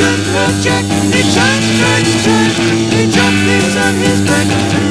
Jack, he turned, he jumped things on his back.